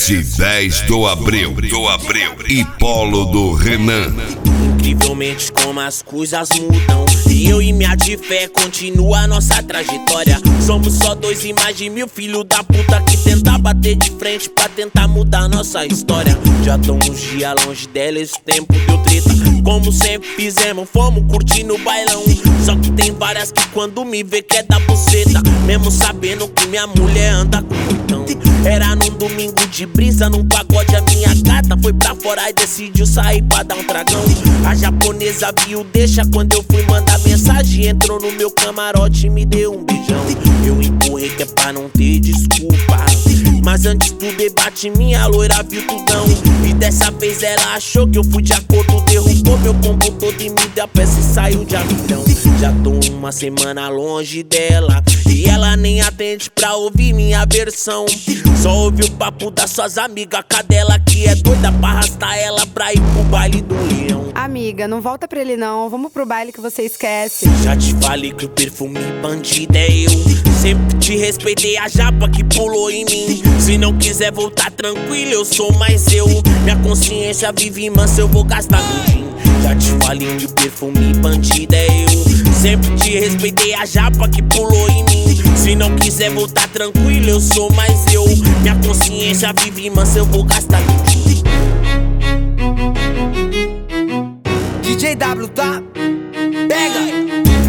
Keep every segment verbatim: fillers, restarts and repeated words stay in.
S dez do Abril, do Abril e Polo do Renan. Incrivelmente como as coisas mudam, e eu e minha de fé continua a nossa trajetória. Somos só dois e mais de mil filho da puta que tenta bater de frente pra tentar mudar nossa história. Já tão uns dias longe dela, esse tempo deu treta. Como sempre fizemos, fomos curtindo o bailão. Só que tem várias que quando me vê quer dar buceta, mesmo sabendo que minha mulher anda com então. Era num domingo de brisa, num pagode a minha gata foi pra fora e decidiu sair pra dar um tragão. A japonesa viu deixa quando eu fui mandar mensagem, entrou no meu camarote e me deu um beijão. Eu empurrei que é pra não ter desculpa, mas antes do debate minha loira viu tudão. E dessa vez ela achou que eu fui de acordo, derrubou meu combo todo e me deu a peça e saiu de avião. Já tô uma semana longe dela e ela nem atende pra ouvir minha versão. Só ouve o papo das suas amigas, cadela que é doida pra arrastar ela pra ir pro baile do leão. Amiga, não volta pra ele não, vamos pro baile que você esquece. Já te falei que o perfume bandido é eu, sempre te respeitei a japa que pulou em mim. Se não quiser voltar tranquilo, eu sou mais eu. Minha consciência vive mansa, eu vou gastar tudinho. Já te falei que o perfume bandido é eu, sempre te respeitei a japa que pulou em mim. Se não quiser voltar tranquilo, eu sou mais eu. Minha consciência vive mansa, eu vou gastar tudinho. D J W, tá? Pega!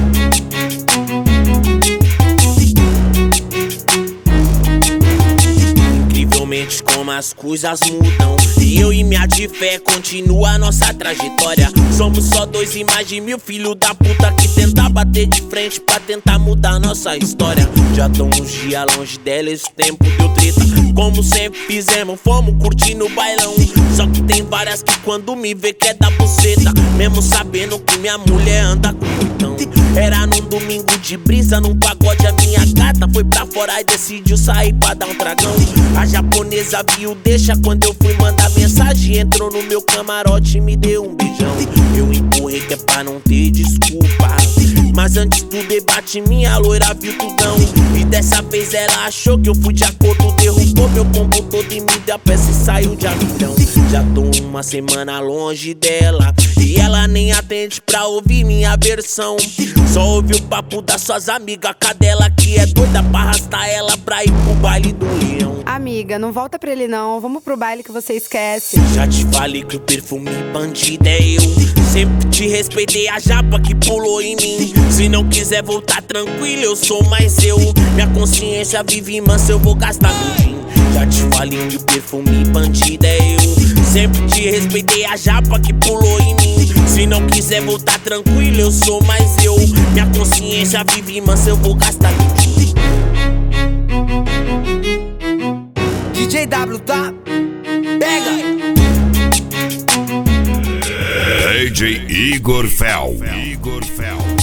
Incrivelmente como as coisas mudam, e eu e minha de fé continua a nossa trajetória. Somos só dois e mais de mil filho da puta que tenta bater de frente pra tentar mudar nossa história. Já tão uns dias longe dela, esse tempo deu treta. Como sempre fizemos, fomos curtindo o bailão. Só que tem várias que quando me vê quer dar buceta, mesmo sabendo que minha mulher anda com então. Era num domingo de brisa, num pagode a minha gata foi pra fora e decidiu sair pra dar um tragão. A japonesa viu deixa quando eu fui mandar mensagem, entrou no meu camarote e me deu um beijão. Eu empurrei que é pra não ter desculpa, mas antes do debate minha loira viu tudão. E dessa vez ela achou que eu fui de acordo, derrubou meu combo todo e me deu a peça e saiu de avião. Já tô uma semana longe dela e ela nem atende pra ouvir minha versão. Só ouve o papo das suas amigas, cadela que é doida pra arrastar ela pra ir pro baile do leão. Amiga, não volta pra ele não, vamos pro baile que você esquece. Já te falei que o perfume bandido é eu, sempre te respeitei a japa que pulou em mim. Se não quiser voltar tranquilo, eu sou mais eu. Minha consciência vive mansa, eu vou gastar tudinho. Já te falei que o perfume bandido é eu, sempre te respeitei a japa que pulou em mim. Se não quiser voltar tranquilo, eu sou mais eu. Minha consciência vive mansa, eu vou gastar tudinho. D J W, tá? Pega! D J Igor Fel. Igor Fel.